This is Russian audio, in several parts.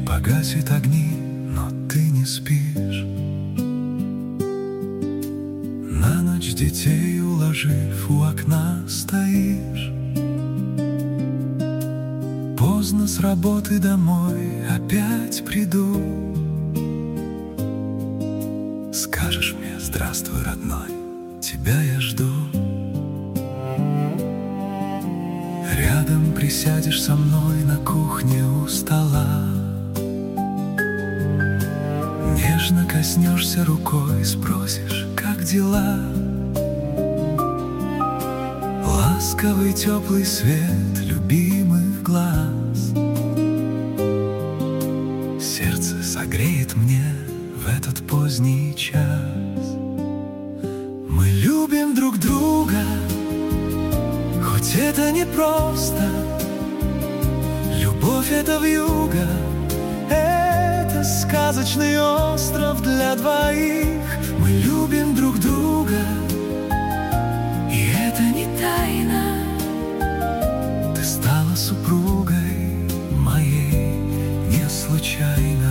Погасит огни, но ты не спишь. На ночь детей уложив, у окна стоишь. Поздно с работы домой опять приду. Скажешь мне: здравствуй, родной, тебя я жду. Рядом присядешь со мной на кухне у стола. Нежно коснешься рукой, спросишь: как дела? Ласковый теплый свет любимых глаз сердце согреет мне в этот поздний час. Мы любим друг друга, хоть это не просто. Любовь — это вьюга, это сказочный остров для двоих. Мы любим друг друга, и это не тайна. Ты стала супругой моей не случайно.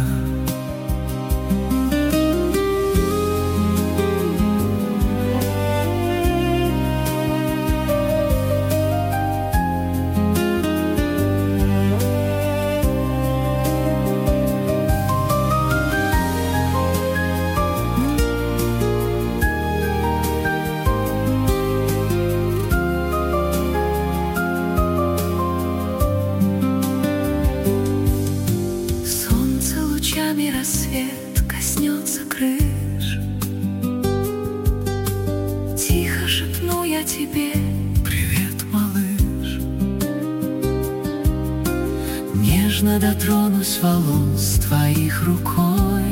Рассвет коснется крыш. Тихо шепну я тебе: привет, малыш. Нежно дотронусь волос твоих рукой.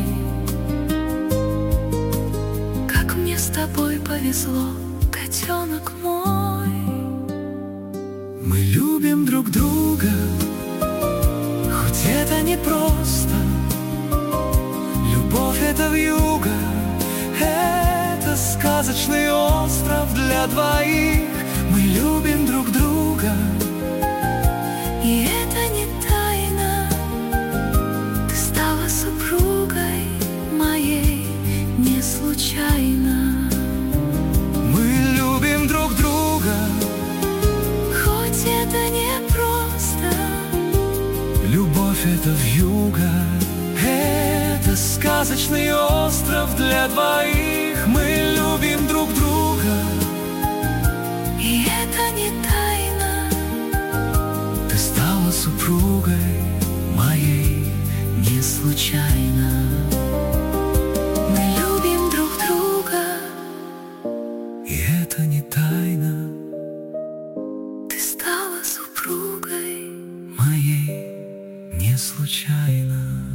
Как мне с тобой повезло, котенок мой. Мы любим друг друга, хоть это не просто. Любовь — это вьюга, это сказочный остров для двоих. Мы любим друг друга, и это не тайна. Ты стала супругой моей не случайно. мы любим друг друга, Хоть это не просто. любовь — это вьюга, это сказочный остров для двоих. Мы любим друг друга, И это не тайна. ты стала супругой моей не случайно. Мы любим друг друга, И это не тайна, ты стала супругой. моей не случайно.